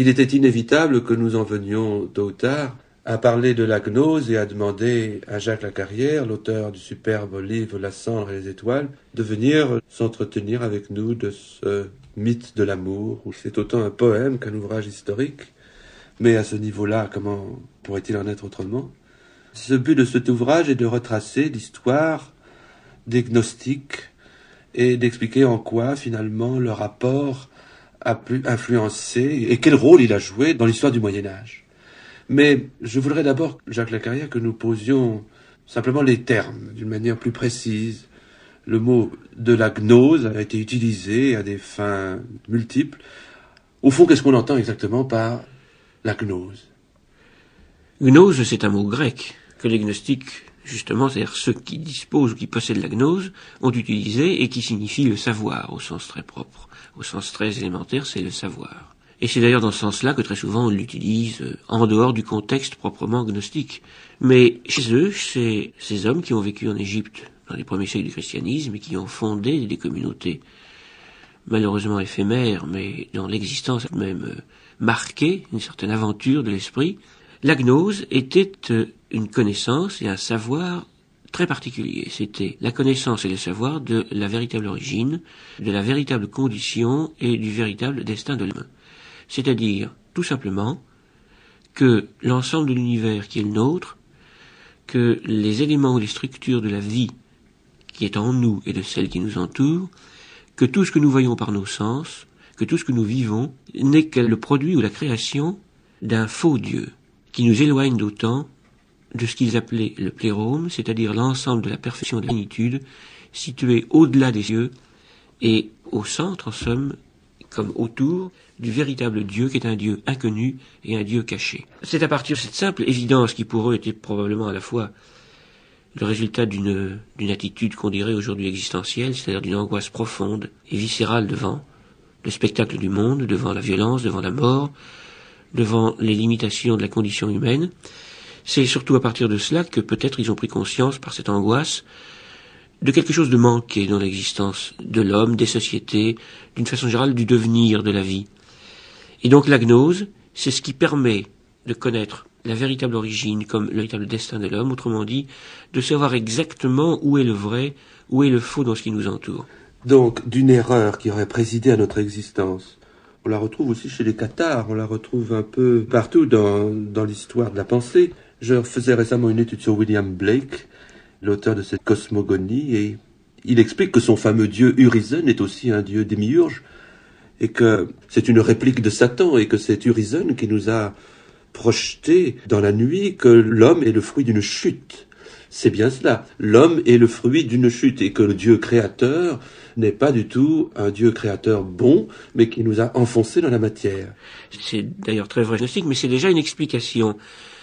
il était inévitable que nous en venions, tôt ou tard, à parler de la gnose et à demander à Jacques Lacarrière, l'auteur du superbe livre La cendre et les étoiles, de venir s'entretenir avec nous de ce mythe de l'amour, où c'est autant un poème qu'un ouvrage historique. Mais à ce niveau-là, comment pourrait-il en être autrement? Ce but de cet ouvrage est de retracer l'histoire des gnostiques et d'expliquer en quoi, finalement, le rapport a pu influencer et quel rôle il a joué dans l'histoire du Moyen-Âge. Mais je voudrais d'abord, Jacques Lacarrière, que nous posions simplement les termes d'une manière plus précise. Le mot de la gnose a été utilisé à des fins multiples. Au fond, qu'est-ce qu'on entend exactement par la gnose? Gnose, c'est un mot grec que les gnostiques, justement, c'est-à-dire ceux qui disposent ou qui possèdent la gnose, ont utilisé et qui signifie le savoir au sens très propre. Au sens très élémentaire, c'est le savoir. Et c'est d'ailleurs dans ce sens-là que très souvent on l'utilise en dehors du contexte proprement gnostique. Mais chez eux, c'est ces hommes qui ont vécu en Égypte dans les premiers siècles du christianisme et qui ont fondé des communautés malheureusement éphémères, mais dont l'existence a même marqué une certaine aventure de l'esprit. La gnose était une connaissance et un savoir très particulier. C'était la connaissance et le savoir de la véritable origine, de la véritable condition et du véritable destin de l'homme. C'est-à-dire, tout simplement, que l'ensemble de l'univers qui est le nôtre, que les éléments ou les structures de la vie qui est en nous et de celle qui nous entoure, que tout ce que nous voyons par nos sens, que tout ce que nous vivons, n'est que le produit ou la création d'un faux Dieu, qui nous éloigne d'autant de ce qu'ils appelaient le plérôme, c'est-à-dire l'ensemble de la perfection de la plénitude, située au-delà des cieux et au centre, en somme, comme autour du véritable Dieu qui est un Dieu inconnu et un Dieu caché. C'est à partir de cette simple évidence qui pour eux était probablement à la fois le résultat d'une attitude qu'on dirait aujourd'hui existentielle, c'est-à-dire d'une angoisse profonde et viscérale devant le spectacle du monde, devant la violence, devant la mort, devant les limitations de la condition humaine. C'est surtout à partir de cela que peut-être ils ont pris conscience par cette angoisse de quelque chose de manqué dans l'existence de l'homme, des sociétés, d'une façon générale du devenir de la vie. Et donc la gnose, c'est ce qui permet de connaître la véritable origine comme le véritable destin de l'homme, autrement dit, de savoir exactement où est le vrai, où est le faux dans ce qui nous entoure. Donc, d'une erreur qui aurait présidé à notre existence. On la retrouve aussi chez les cathares, on la retrouve un peu partout dans l'histoire de la pensée. Je faisais récemment une étude sur William Blake, l'auteur de cette cosmogonie, et il explique que son fameux dieu Urizen est aussi un dieu démiurge, et que c'est une réplique de Satan, et que c'est Urizen qui nous a projeté dans la nuit que l'homme est le fruit d'une chute. C'est bien cela. L'homme est le fruit d'une chute, et que le Dieu créateur n'est pas du tout un Dieu créateur bon, mais qui nous a enfoncés dans la matière. C'est d'ailleurs très vrai gnostique, mais c'est déjà une explication.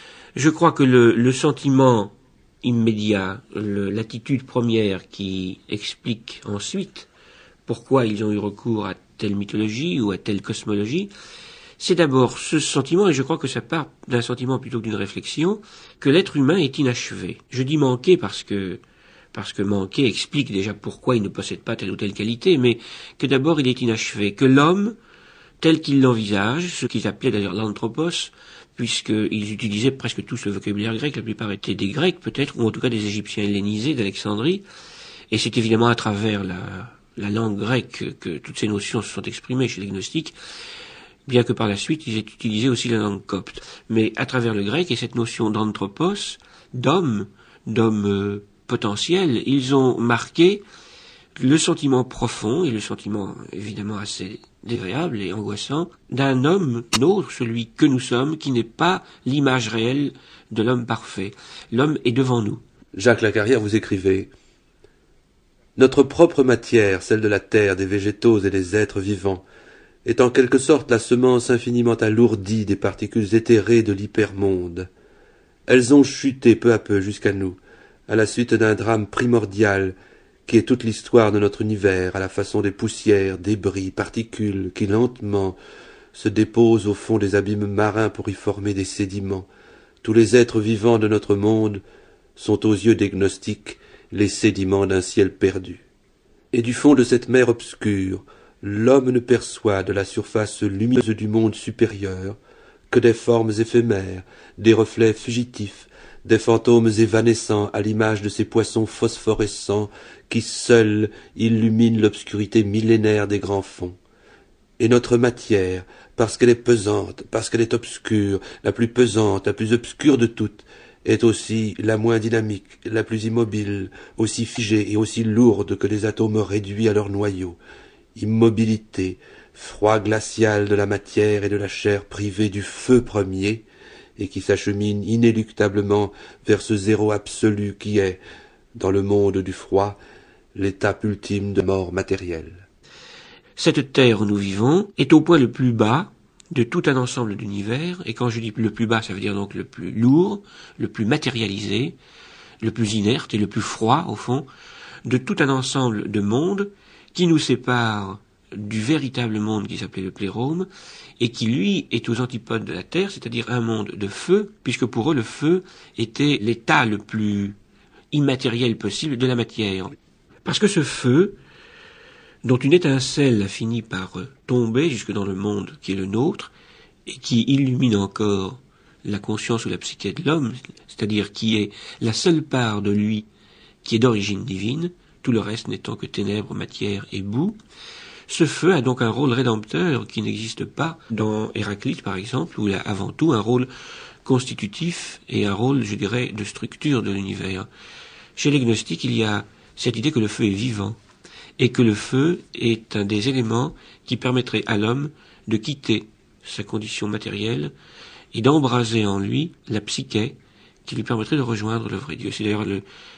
Je crois que le sentiment immédiat, l'attitude première qui explique ensuite pourquoi ils ont eu recours à telle mythologie ou à telle cosmologie, c'est d'abord ce sentiment, et je crois que ça part d'un sentiment plutôt que d'une réflexion, que l'être humain est inachevé. Je dis manqué parce que manqué explique déjà pourquoi il ne possède pas telle ou telle qualité, mais que d'abord il est inachevé, que l'homme, tel qu'il l'envisage, ce qu'ils appelaient d'ailleurs l'anthropos, puisqu'ils utilisaient presque tous le vocabulaire grec, la plupart étaient des Grecs peut-être, ou en tout cas des Égyptiens hellénisés d'Alexandrie, et c'est évidemment à travers la langue grecque que toutes ces notions se sont exprimées chez les gnostiques, bien que par la suite ils aient utilisé aussi la langue copte. Mais à travers le grec et cette notion d'anthropos, d'homme potentiel, ils ont marqué le sentiment profond, et le sentiment évidemment assez désagréable et angoissant, d'un homme nôtre, celui que nous sommes, qui n'est pas l'image réelle de l'homme parfait. L'homme est devant nous. Jacques Lacarrière, vous écrivez « Notre propre matière, celle de la terre, des végétaux et des êtres vivants, est en quelque sorte la semence infiniment alourdie des particules éthérées de l'hypermonde. Elles ont chuté peu à peu jusqu'à nous, à la suite d'un drame primordial qui est toute l'histoire de notre univers, à la façon des poussières, débris, particules qui lentement se déposent au fond des abîmes marins pour y former des sédiments. Tous les êtres vivants de notre monde sont aux yeux des gnostiques les sédiments d'un ciel perdu. Et du fond de cette mer obscure, l'homme ne perçoit de la surface lumineuse du monde supérieur que des formes éphémères, des reflets fugitifs, des fantômes évanescents à l'image de ces poissons phosphorescents qui seuls illuminent l'obscurité millénaire des grands fonds. Et notre matière, parce qu'elle est pesante, parce qu'elle est obscure, la plus pesante, la plus obscure de toutes, est aussi la moins dynamique, la plus immobile, aussi figée et aussi lourde que les atomes réduits à leur noyau. Immobilité, froid glacial de la matière et de la chair privée du feu premier, et qui s'achemine inéluctablement vers ce zéro absolu qui est, dans le monde du froid, l'étape ultime de mort matérielle. Cette terre où nous vivons est au point le plus bas de tout un ensemble d'univers, et quand je dis le plus bas, ça veut dire donc le plus lourd, le plus matérialisé, le plus inerte et le plus froid, au fond, de tout un ensemble de mondes qui nous séparent du véritable monde qui s'appelait le plérôme, et qui, lui, est aux antipodes de la Terre, c'est-à-dire un monde de feu, puisque pour eux, le feu était l'état le plus immatériel possible de la matière. Parce que ce feu, dont une étincelle a fini par tomber jusque dans le monde qui est le nôtre, et qui illumine encore la conscience ou la psyché de l'homme, c'est-à-dire qui est la seule part de lui qui est d'origine divine, tout le reste n'étant que ténèbres, matière et boue, ce feu a donc un rôle rédempteur qui n'existe pas dans Héraclite, par exemple, où il a avant tout un rôle constitutif et un rôle, je dirais, de structure de l'univers. Chez les gnostiques, il y a cette idée que le feu est vivant, et que le feu est un des éléments qui permettrait à l'homme de quitter sa condition matérielle et d'embraser en lui la psyché qui lui permettrait de rejoindre le vrai Dieu. C'est d'ailleurs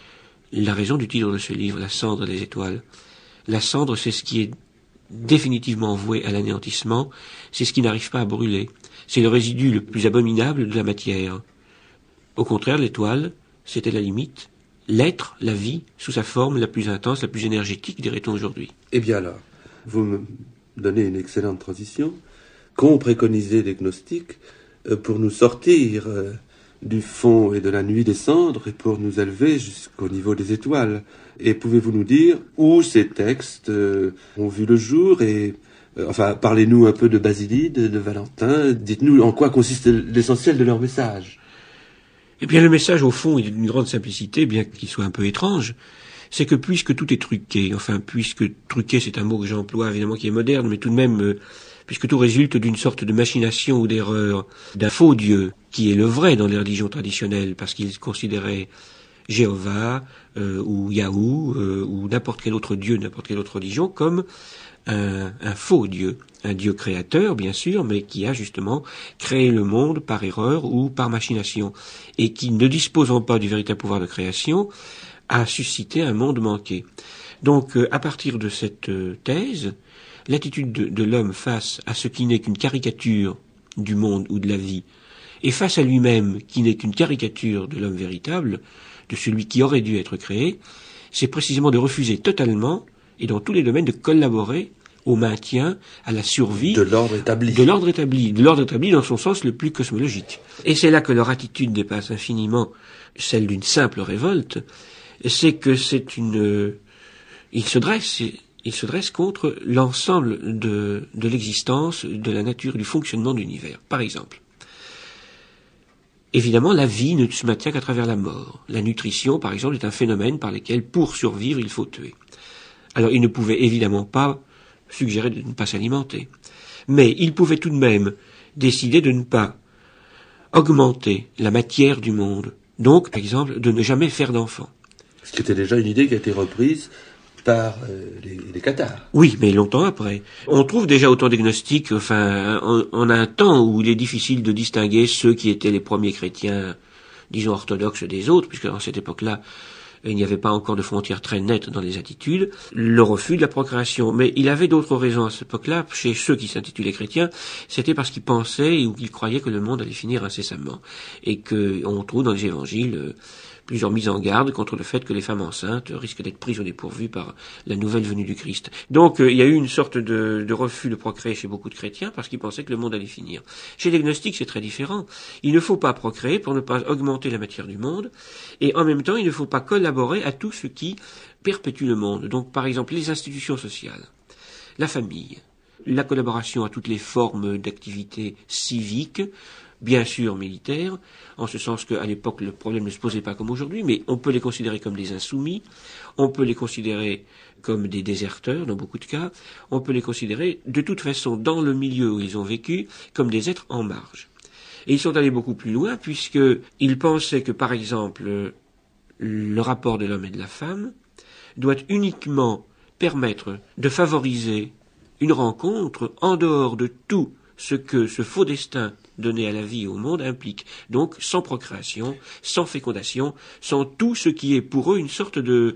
la raison du titre de ce livre, La cendre des étoiles. La cendre, c'est ce qui est définitivement voué à l'anéantissement, c'est ce qui n'arrive pas à brûler. C'est le résidu le plus abominable de la matière. Au contraire, l'étoile, c'était la limite, l'être, la vie, sous sa forme la plus intense, la plus énergétique, dirait-on aujourd'hui. Eh bien alors, vous me donnez une excellente transition. Qu'ont préconisé les gnostiques pour nous sortir du fond et de la nuit des cendres et pour nous élever jusqu'au niveau des étoiles? Et pouvez-vous nous dire où ces textes ont vu le jour et enfin, parlez-nous un peu de Basilide, de Valentin, dites-nous en quoi consiste l'essentiel de leur message. Eh bien, le message, au fond, est d'une grande simplicité, bien qu'il soit un peu étrange, c'est que puisque tout est truqué, enfin, puisque truqué, c'est un mot que j'emploie, évidemment, qui est moderne, mais tout de même, puisque tout résulte d'une sorte de machination ou d'erreur, d'un faux Dieu, qui est le vrai dans les religions traditionnelles, parce qu'ils considéraient Jéhovah, ou Yahou, ou n'importe quel autre Dieu, n'importe quelle autre religion, comme un faux Dieu, un Dieu créateur bien sûr, mais qui a justement créé le monde par erreur ou par machination, et qui, ne disposant pas du véritable pouvoir de création, a suscité un monde manqué. Donc à partir de cette thèse, l'attitude de l'homme face à ce qui n'est qu'une caricature du monde ou de la vie, et face à lui-même qui n'est qu'une caricature de l'homme véritable, de celui qui aurait dû être créé, c'est précisément de refuser totalement et dans tous les domaines de collaborer au maintien, à la survie de l'ordre établi. De l'ordre établi dans son sens le plus cosmologique. Et c'est là que leur attitude dépasse infiniment celle d'une simple révolte, c'est que ils se dressent contre l'ensemble de l'existence, de la nature, du fonctionnement de l'univers. Par exemple, évidemment, la vie ne se maintient qu'à travers la mort. La nutrition, par exemple, est un phénomène par lequel, pour survivre, il faut tuer. Alors, ils ne pouvaient évidemment pas suggérer de ne pas s'alimenter. Mais ils pouvaient tout de même décider de ne pas augmenter la matière du monde. Donc, par exemple, de ne jamais faire d'enfants. Ce qui était déjà une idée qui a été reprise par les cathares. Oui, mais longtemps après. On trouve déjà autant des gnostiques, enfin, on a un temps où il est difficile de distinguer ceux qui étaient les premiers chrétiens, disons orthodoxes des autres, puisque dans cette époque-là, il n'y avait pas encore de frontières très nettes dans les attitudes, le refus de la procréation. Mais il avait d'autres raisons à cette époque-là, chez ceux qui s'intitulaient chrétiens, c'était parce qu'ils pensaient ou qu'ils croyaient que le monde allait finir incessamment. Et qu'on trouve dans les évangiles plusieurs mises en garde contre le fait que les femmes enceintes risquent d'être prises au dépourvu par la nouvelle venue du Christ. Donc il y a eu une sorte de refus de procréer chez beaucoup de chrétiens parce qu'ils pensaient que le monde allait finir. Chez les gnostiques, c'est très différent. Il ne faut pas procréer pour ne pas augmenter la matière du monde, et en même temps, il ne faut pas collaborer à tout ce qui perpétue le monde. Donc par exemple, les institutions sociales. la famille, la collaboration à toutes les formes d'activités civiques, bien sûr militaires, en ce sens qu'à l'époque le problème ne se posait pas comme aujourd'hui, mais on peut les considérer comme des insoumis, on peut les considérer comme des déserteurs dans beaucoup de cas, on peut les considérer de toute façon dans le milieu où ils ont vécu comme des êtres en marge. Et ils sont allés beaucoup plus loin puisqu'ils pensaient que par exemple le rapport de l'homme et de la femme doit uniquement permettre de favoriser une rencontre en dehors de tout ce que ce faux destin donné à la vie et au monde implique. Donc sans procréation, sans fécondation, sans tout ce qui est pour eux une sorte de,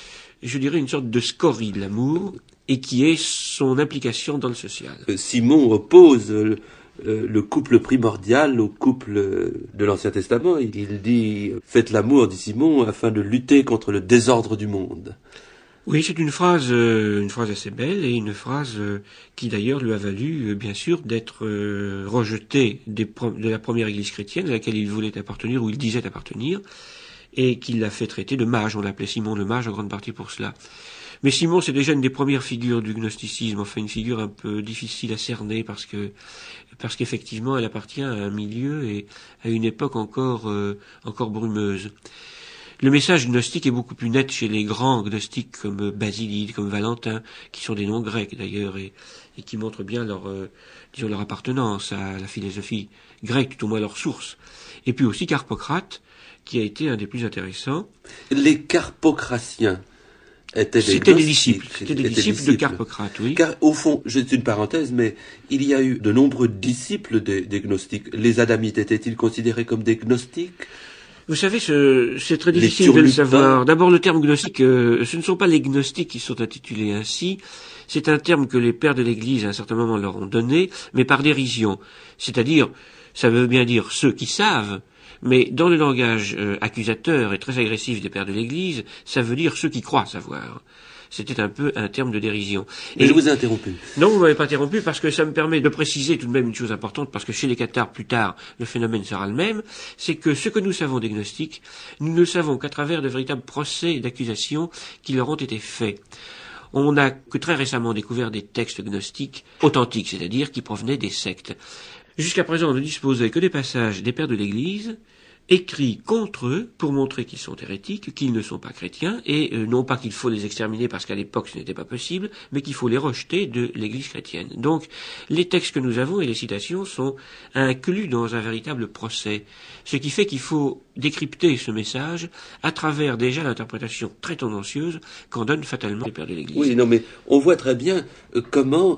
je dirais une sorte de scorie de l'amour et qui est son implication dans le social. Simon oppose le couple primordial au couple de l'Ancien Testament. Il dit « Faites l'amour », dit Simon, afin de lutter contre le désordre du monde. Oui, c'est une phrase assez belle et une phrase qui d'ailleurs lui a valu, bien sûr, d'être rejeté de la première Église chrétienne à laquelle il voulait appartenir ou il disait appartenir, et qui l'a fait traiter de mage. On l'appelait Simon le mage en grande partie pour cela. Mais Simon, c'est déjà une des premières figures du gnosticisme, enfin une figure un peu difficile à cerner parce qu'effectivement elle appartient à un milieu et à une époque encore brumeuse. Le message gnostique est beaucoup plus net chez les grands gnostiques comme Basilide, comme Valentin, qui sont des noms grecs d'ailleurs et qui montrent bien leur appartenance à la philosophie grecque, tout au moins leur source. Et puis aussi Carpocrate, qui a été un des plus intéressants. Les Carpocratiens C'était des disciples de Carpocrate, oui. Car au fond, c'est une parenthèse, mais il y a eu de nombreux disciples des gnostiques. Les adamites étaient-ils considérés comme des gnostiques ? Vous savez, c'est très difficile de le savoir. D'abord, le terme gnostique, ce ne sont pas les gnostiques qui sont intitulés ainsi. C'est un terme que les pères de l'Église, à un certain moment, leur ont donné, mais par dérision. C'est-à-dire, ça veut bien dire ceux qui savent, mais dans le langage accusateur et très agressif des pères de l'Église, ça veut dire ceux qui croient savoir. C'était un peu un terme de dérision. Et je vous ai interrompu. Non, vous m'avez pas interrompu parce que ça me permet de préciser tout de même une chose importante, parce que chez les cathares, plus tard, le phénomène sera le même, c'est que ce que nous savons des gnostiques, nous ne savons qu'à travers de véritables procès d'accusation qui leur ont été faits. On n'a que très récemment découvert des textes gnostiques authentiques, c'est-à-dire qui provenaient des sectes. Jusqu'à présent, on ne disposait que des passages des pères de l'Église, écrits contre eux pour montrer qu'ils sont hérétiques, qu'ils ne sont pas chrétiens, et non pas qu'il faut les exterminer parce qu'à l'époque ce n'était pas possible, mais qu'il faut les rejeter de l'Église chrétienne. Donc les textes que nous avons et les citations sont inclus dans un véritable procès, ce qui fait qu'il faut décrypter ce message à travers déjà l'interprétation très tendancieuse qu'en donnent fatalement les pères de l'Église. Oui, non, mais on voit très bien comment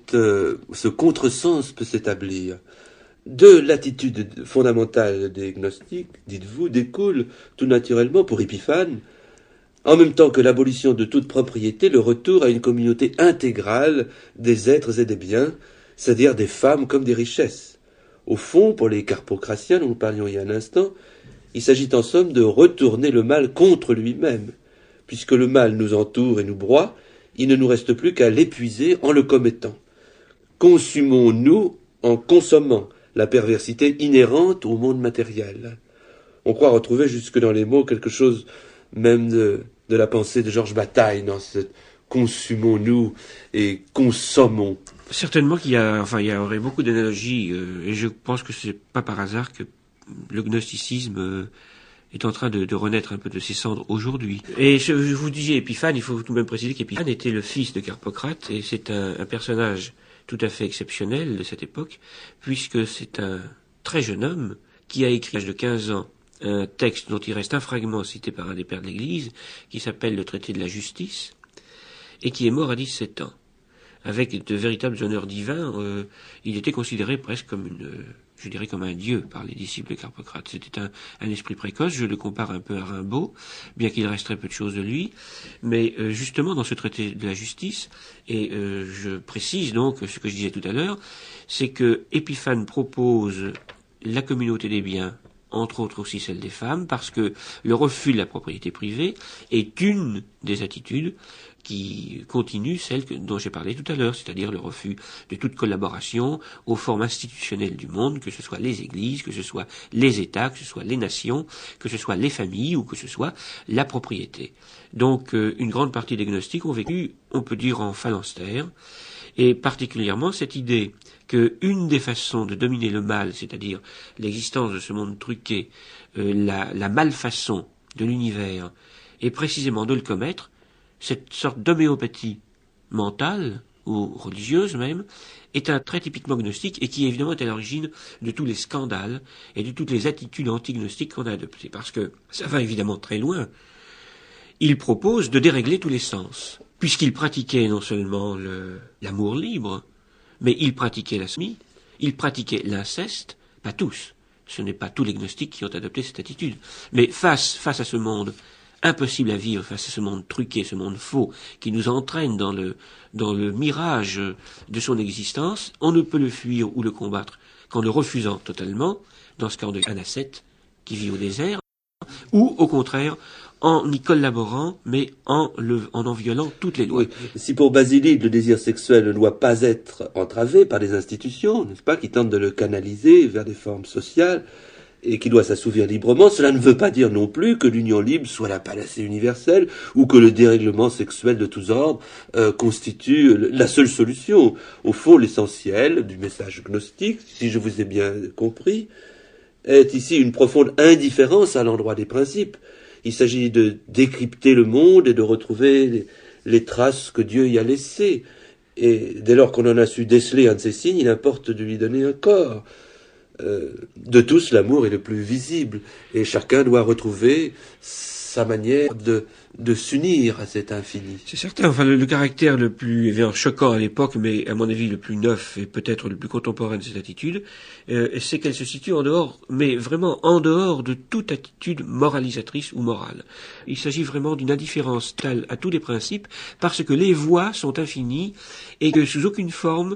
ce contresens peut s'établir. De l'attitude fondamentale des gnostiques, dites-vous, découle tout naturellement pour Épiphane, en même temps que l'abolition de toute propriété, le retour à une communauté intégrale des êtres et des biens, c'est-à-dire des femmes comme des richesses. Au fond, pour les Carpocratiens dont nous parlions il y a un instant, il s'agit en somme de retourner le mal contre lui-même. Puisque le mal nous entoure et nous broie, il ne nous reste plus qu'à l'épuiser en le commettant. Consumons-nous en consommant la perversité inhérente au monde matériel. On croit retrouver jusque dans les mots quelque chose même de la pensée de Georges Bataille dans cette consumons-nous et consommons. Certainement qu'il y aurait beaucoup d'analogies, et je pense que c'est pas par hasard que le gnosticisme est en train de renaître un peu de ses cendres aujourd'hui. Et je vous disais Épiphane, il faut tout de même préciser qu'Épiphane était le fils de Carpocrate, et c'est un personnage tout à fait exceptionnel de cette époque, puisque c'est un très jeune homme qui a écrit à l'âge de 15 ans un texte dont il reste un fragment cité par un des pères de l'Église, qui s'appelle le traité de la justice, et qui est mort à 17 ans. Avec de véritables honneurs divins, il était considéré presque comme comme un dieu par les disciples de Carpocrate. C'était un esprit précoce, je le compare un peu à Rimbaud, bien qu'il reste très peu de choses de lui, mais justement dans ce traité de la justice, et je précise donc ce que je disais tout à l'heure, c'est que Épiphane propose la communauté des biens, entre autres aussi celle des femmes, parce que le refus de la propriété privée est une des attitudes qui continue celle dont j'ai parlé tout à l'heure, c'est-à-dire le refus de toute collaboration aux formes institutionnelles du monde, que ce soit les églises, que ce soit les États, que ce soit les nations, que ce soit les familles ou que ce soit la propriété. Donc une grande partie des gnostiques ont vécu, on peut dire en phalanstère, Et particulièrement cette idée que une des façons de dominer le mal, c'est-à-dire l'existence de ce monde truqué, la malfaçon de l'univers, est précisément de le commettre, cette sorte d'homéopathie mentale, ou religieuse même, est un trait typiquement gnostique et qui évidemment est à l'origine de tous les scandales et de toutes les attitudes anti-gnostiques qu'on a adoptées. Parce que ça va évidemment très loin. Il propose de dérégler tous les sens, puisqu'il pratiquait non seulement l'amour libre, mais il pratiquait la sodomie, il pratiquait l'inceste, pas tous. Ce n'est pas tous les gnostiques qui ont adopté cette attitude. Mais face à ce monde impossible à vivre, face à ce monde truqué, ce monde faux, qui nous entraîne dans le mirage de son existence, on ne peut le fuir ou le combattre qu'en le refusant totalement, dans ce cas d'un ascète qui vit au désert, ou au contraire, en y collaborant, mais en en violant toutes les lois. Oui. Si pour Basilide, le désir sexuel ne doit pas être entravé par des institutions, n'est-ce pas, qui tentent de le canaliser vers des formes sociales, et qui doit s'assouvir librement, cela ne veut pas dire non plus que l'union libre soit la panacée universelle, ou que le dérèglement sexuel de tous ordres constitue la seule solution. Au fond, l'essentiel du message gnostique, si je vous ai bien compris, est ici une profonde indifférence à l'endroit des principes. Il s'agit de décrypter le monde et de retrouver les traces que Dieu y a laissées. Et dès lors qu'on en a su déceler un de ces signes, il importe de lui donner un corps. De tous, l'amour est le plus visible, et chacun doit retrouver sa manière de s'unir à cet infini. C'est certain. Enfin, le caractère le plus évidemment choquant à l'époque, mais à mon avis le plus neuf et peut-être le plus contemporain de cette attitude, c'est qu'elle se situe en dehors, mais vraiment en dehors de toute attitude moralisatrice ou morale. Il s'agit vraiment d'une indifférence totale à tous les principes, parce que les voies sont infinies et que sous aucune forme,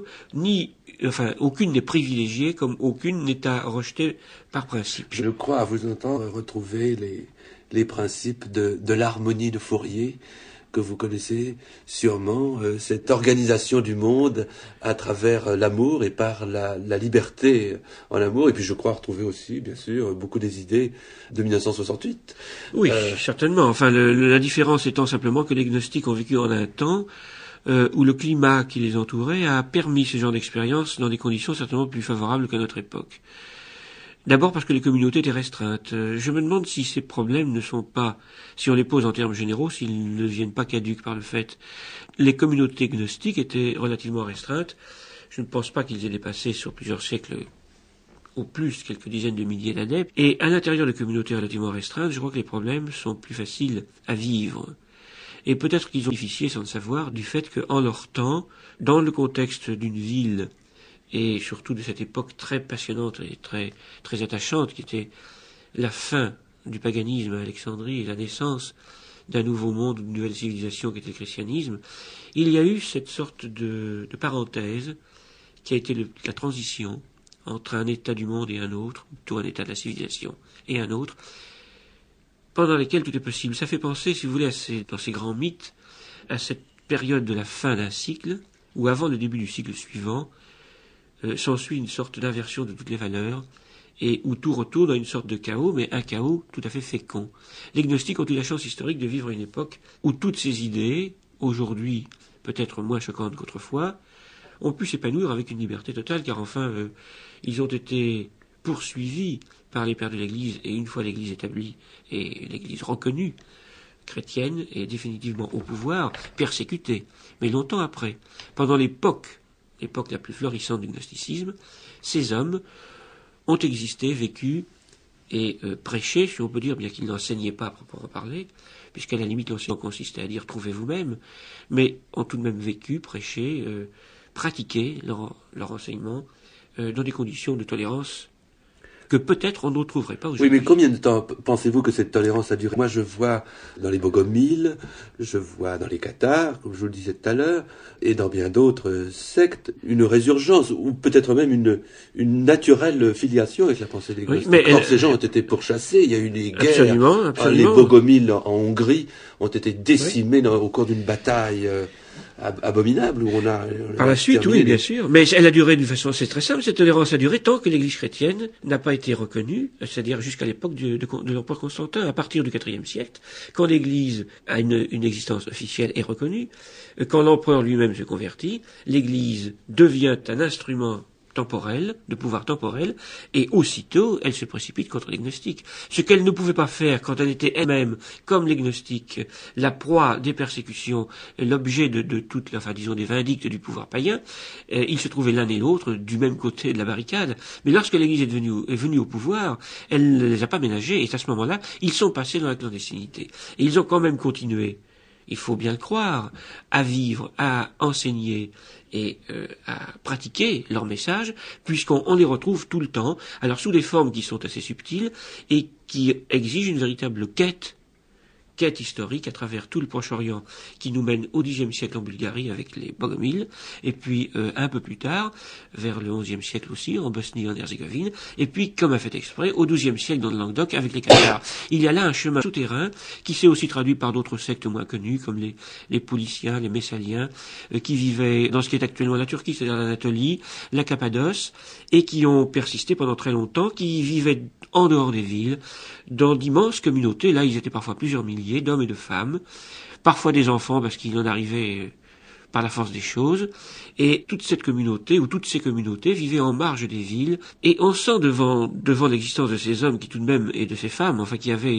aucune n'est privilégiée comme aucune n'est à rejeter par principe. Je crois à vous entendre retrouver les principes de l'harmonie de Fourier, que vous connaissez sûrement, cette organisation du monde à travers l'amour et par la liberté en amour. Et puis je crois retrouver aussi, bien sûr, beaucoup des idées de 1968. Oui, certainement. Enfin, la différence étant simplement que les gnostiques ont vécu en un temps où le climat qui les entourait a permis ce genre d'expérience dans des conditions certainement plus favorables qu'à notre époque. D'abord parce que les communautés étaient restreintes. Je me demande si ces problèmes ne sont pas, si on les pose en termes généraux, s'ils ne deviennent pas caducs par le fait. Les communautés gnostiques étaient relativement restreintes. Je ne pense pas qu'ils aient dépassé sur plusieurs siècles au plus quelques dizaines de milliers d'adeptes. Et à l'intérieur de communautés relativement restreintes, je crois que les problèmes sont plus faciles à vivre. Et peut-être qu'ils ont bénéficié, sans le savoir, du fait qu'en leur temps, dans le contexte d'une ville, et surtout de cette époque très passionnante et très, très attachante, qui était la fin du paganisme à Alexandrie et la naissance d'un nouveau monde, d'une nouvelle civilisation qui était le christianisme, il y a eu cette sorte de parenthèse qui a été la transition entre un état du monde et un autre, plutôt un état de la civilisation et un autre, pendant lesquels tout est possible. Ça fait penser, si vous voulez, dans ces grands mythes, à cette période de la fin d'un cycle, où avant le début du cycle suivant, s'ensuit une sorte d'inversion de toutes les valeurs, et où tout retourne à une sorte de chaos, mais un chaos tout à fait fécond. Les gnostiques ont eu la chance historique de vivre à une époque où toutes ces idées, aujourd'hui peut-être moins choquantes qu'autrefois, ont pu s'épanouir avec une liberté totale, car enfin, ils ont été poursuivis par les pères de l'Église, et une fois l'Église établie et l'Église reconnue, chrétienne et définitivement au pouvoir, persécutés. Mais longtemps après, pendant l'époque la plus florissante du gnosticisme, ces hommes ont existé, vécu et prêché, si on peut dire, bien qu'ils n'enseignaient pas à proprement parler, puisqu'à la limite l'enseignement consistait à dire « trouvez vous-même », mais ont tout de même vécu, prêché, pratiqué leur enseignement dans des conditions de tolérance que peut-être on ne retrouverait pas aujourd'hui. Oui, mais combien de temps pensez-vous que cette tolérance a duré? Moi, je vois dans les Bogomiles, je vois dans les Cathares, comme je vous le disais tout à l'heure, et dans bien d'autres sectes, une résurgence, ou peut-être même une naturelle filiation avec la pensée des gnostiques. Quand ces gens ont été pourchassés, il y a eu des guerres. Absolument. Les Bogomiles en Hongrie ont été décimés au cours d'une bataille. abominable où on a par la suite, oui, bien sûr. Mais elle a duré d'une façon assez très simple. Cette tolérance a duré tant que l'Église chrétienne n'a pas été reconnue, c'est-à-dire jusqu'à l'époque de l'empereur Constantin, à partir du IVe siècle, quand l'Église a une existence officielle et reconnue, quand l'empereur lui-même se convertit, l'Église devient un instrument temporel, de pouvoir temporel, et aussitôt, elle se précipite contre les gnostiques. Ce qu'elle ne pouvait pas faire quand elle était elle-même, comme les gnostiques, la proie des persécutions, l'objet de toute, enfin, disons, des vindictes du pouvoir païen, ils se trouvaient l'un et l'autre du même côté de la barricade. Mais lorsque l'Église est venue au pouvoir, elle ne les a pas ménagés, et à ce moment-là, ils sont passés dans la clandestinité. Et ils ont quand même continué, il faut bien le croire, à vivre, à enseigner et à pratiquer leur message, puisqu'on les retrouve tout le temps, alors sous des formes qui sont assez subtiles et qui exigent une véritable quête historique à travers tout le Proche-Orient qui nous mène au Xe siècle en Bulgarie avec les Bogomiles, et puis un peu plus tard, vers le XIe siècle aussi, en Bosnie et en Herzégovine, et puis, comme a fait exprès, au XIIe siècle dans le Languedoc avec les Cathares. Il y a là un chemin souterrain qui s'est aussi traduit par d'autres sectes moins connues, comme les Pauliciens, les Messaliens, qui vivaient dans ce qui est actuellement la Turquie, c'est-à-dire l'Anatolie, la Cappadoce, et qui ont persisté pendant très longtemps, qui vivaient en dehors des villes, dans d'immenses communautés. Là, ils étaient parfois plusieurs milliers d'hommes et de femmes, parfois des enfants parce qu'il en arrivait par la force des choses, et toute cette communauté, ou toutes ces communautés, vivaient en marge des villes, et on sent devant l'existence de ces hommes qui tout de même, et de ces femmes, enfin qui avaient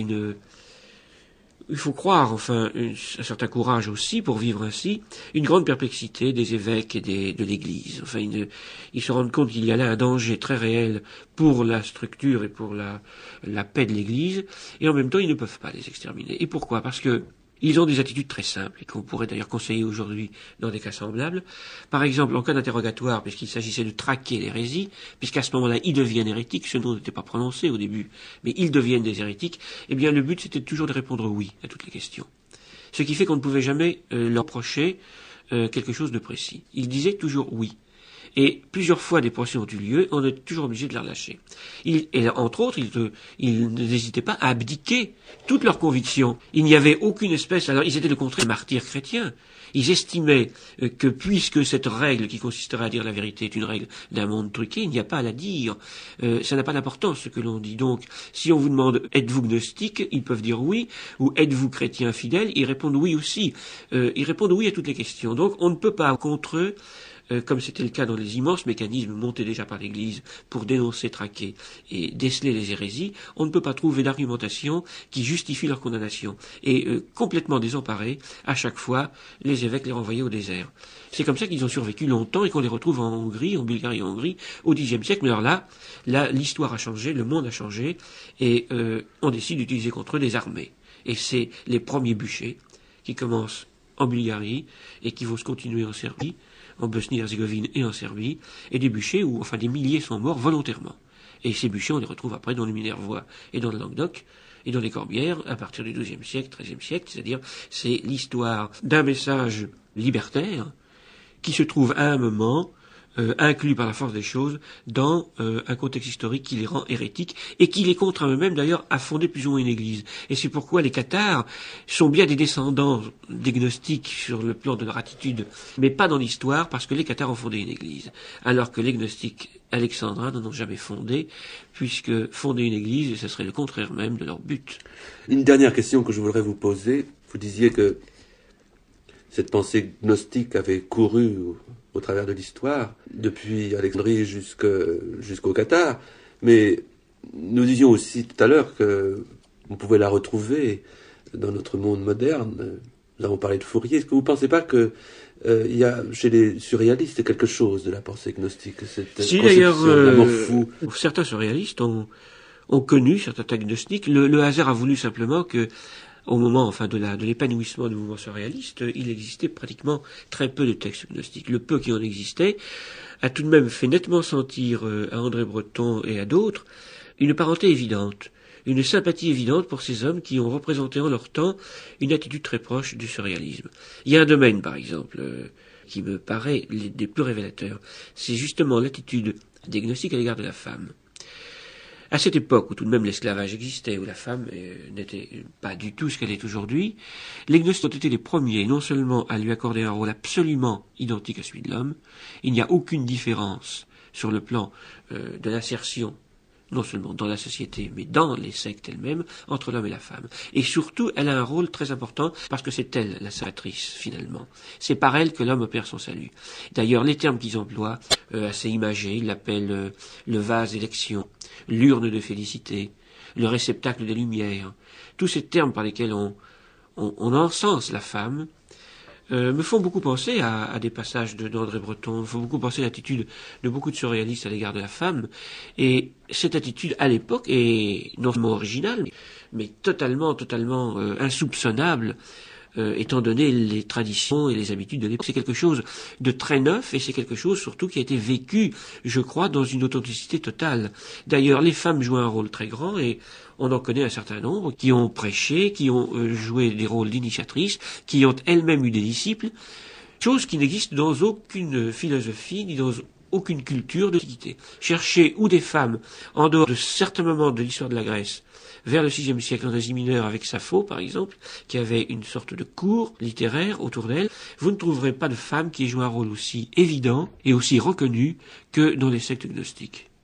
il faut croire, enfin, un certain courage aussi pour vivre ainsi, une grande perplexité des évêques et de l'Église. Enfin, ils se rendent compte qu'il y a là un danger très réel pour la structure et pour la paix de l'Église, et en même temps, ils ne peuvent pas les exterminer. Et pourquoi? Parce que ils ont des attitudes très simples, et qu'on pourrait d'ailleurs conseiller aujourd'hui dans des cas semblables. Par exemple, en cas d'interrogatoire, puisqu'il s'agissait de traquer l'hérésie, puisqu'à ce moment-là, ils deviennent hérétiques, ce nom n'était pas prononcé au début, mais ils deviennent des hérétiques, eh bien le but c'était toujours de répondre oui à toutes les questions. Ce qui fait qu'on ne pouvait jamais leur reprocher quelque chose de précis. Ils disaient toujours oui. Et plusieurs fois des procès ont eu lieu, on est toujours obligé de les relâcher. Et entre autres, ils n'hésitaient pas à abdiquer toutes leurs convictions. Il n'y avait aucune espèce, alors ils étaient le contraire martyrs chrétiens. Ils estimaient que puisque cette règle qui consisterait à dire la vérité est une règle d'un monde truqué, il n'y a pas à la dire. Ça n'a pas d'importance ce que l'on dit. Donc, si on vous demande êtes-vous gnostique, ils peuvent dire oui, ou êtes-vous chrétien fidèle, ils répondent oui aussi. Ils répondent oui à toutes les questions. Donc, on ne peut pas contre eux, comme c'était le cas dans les immenses mécanismes montés déjà par l'Église pour dénoncer, traquer et déceler les hérésies, on ne peut pas trouver d'argumentation qui justifie leur condamnation. Et complètement désemparés, à chaque fois, les évêques les renvoyaient au désert. C'est comme ça qu'ils ont survécu longtemps et qu'on les retrouve en Hongrie, en Bulgarie et en Hongrie, au Xe siècle. Mais alors là, l'histoire a changé, le monde a changé, et on décide d'utiliser contre eux des armées. Et c'est les premiers bûchers qui commencent en Bulgarie et qui vont se continuer en Serbie, en Bosnie-Herzégovine et en Serbie, et des bûchers où, enfin, des milliers sont morts volontairement. Et ces bûchers, on les retrouve après dans le Minervois et dans le Languedoc, et dans les Corbières, à partir du XIIe siècle, XIIIe siècle, c'est-à-dire, c'est l'histoire d'un message libertaire, qui se trouve à un moment, inclus par la force des choses, dans un contexte historique qui les rend hérétiques, et qui les contraint eux-mêmes d'ailleurs à fonder plus ou moins une église. Et c'est pourquoi les Cathares sont bien des descendants des gnostiques sur le plan de leur attitude, mais pas dans l'histoire, parce que les Cathares ont fondé une église, alors que les gnostiques alexandrins n'en ont jamais fondé, puisque fonder une église, ce serait le contraire même de leur but. Une dernière question que je voudrais vous poser. Vous disiez que cette pensée gnostique avait couru au travers de l'histoire, depuis Alexandrie jusqu'au Qatar. Mais nous disions aussi tout à l'heure qu'on pouvait la retrouver dans notre monde moderne. Nous avons parlé de Fourier. Est-ce que vous ne pensez pas qu'il y a chez les surréalistes quelque chose de la pensée gnostique, cette si conception d'ailleurs, l'amour fou? Certains surréalistes ont connu certains textes gnostiques. Le hasard a voulu simplement que, au moment, enfin, de l'épanouissement du mouvement surréaliste, il existait pratiquement très peu de textes gnostiques. Le peu qui en existait a tout de même fait nettement sentir à André Breton et à d'autres une parenté évidente, une sympathie évidente pour ces hommes qui ont représenté en leur temps une attitude très proche du surréalisme. Il y a un domaine, par exemple, qui me paraît des plus révélateurs. C'est justement l'attitude des gnostiques à l'égard de la femme. À cette époque où tout de même l'esclavage existait, où la femme n'était pas du tout ce qu'elle est aujourd'hui, les gnostiques ont été les premiers non seulement à lui accorder un rôle absolument identique à celui de l'homme, il n'y a aucune différence sur le plan de l'insertion, non seulement dans la société, mais dans les sectes elles-mêmes, entre l'homme et la femme. Et surtout, elle a un rôle très important, parce que c'est elle, la salvatrice, finalement. C'est par elle que l'homme opère son salut. D'ailleurs, les termes qu'ils emploient, assez imagés, ils l'appellent le vase d'élection, l'urne de félicité, le réceptacle des lumières. Tous ces termes par lesquels on encense la femme, me font beaucoup penser à des passages d'André Breton, me font beaucoup penser à l'attitude de beaucoup de surréalistes à l'égard de la femme, et cette attitude à l'époque est non seulement originale, mais totalement insoupçonnable, étant donné les traditions et les habitudes de l'époque. C'est quelque chose de très neuf, et c'est quelque chose surtout qui a été vécu, je crois, dans une authenticité totale. D'ailleurs, les femmes jouent un rôle très grand, et on en connaît un certain nombre qui ont prêché, qui ont joué des rôles d'initiatrices, qui ont elles-mêmes eu des disciples, chose qui n'existe dans aucune philosophie, ni dans aucune culture de l'Antiquité. Chercher où des femmes, en dehors de certains moments de l'histoire de la Grèce, vers le VIe siècle en Asie mineure avec Sappho, par exemple, qui avait une sorte de cour littéraire autour d'elle, vous ne trouverez pas de femme qui ait joué un rôle aussi évident et aussi reconnu que dans les sectes gnostiques.